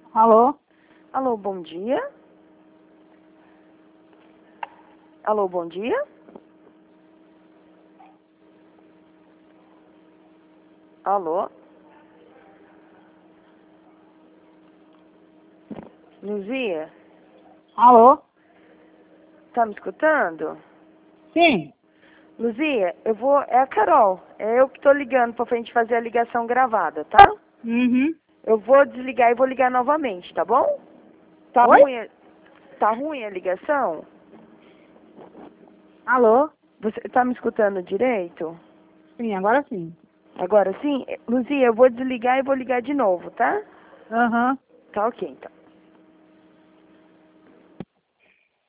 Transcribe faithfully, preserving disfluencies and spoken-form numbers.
Alô? Alô, bom dia? Alô, bom dia? Alô? Luzia? Alô? Tá me escutando? Sim. Luzia, eu vou... É a Carol. É eu que tô ligando pra gente fazer a ligação gravada, tá? Uhum. Eu vou desligar e vou ligar novamente, tá bom? Tá Oi? ruim, a- tá ruim a ligação? Alô? Você tá me escutando direito? Sim, agora sim. Agora sim? Luzia, eu vou desligar e vou ligar de novo, tá? Aham. Tá ok, então.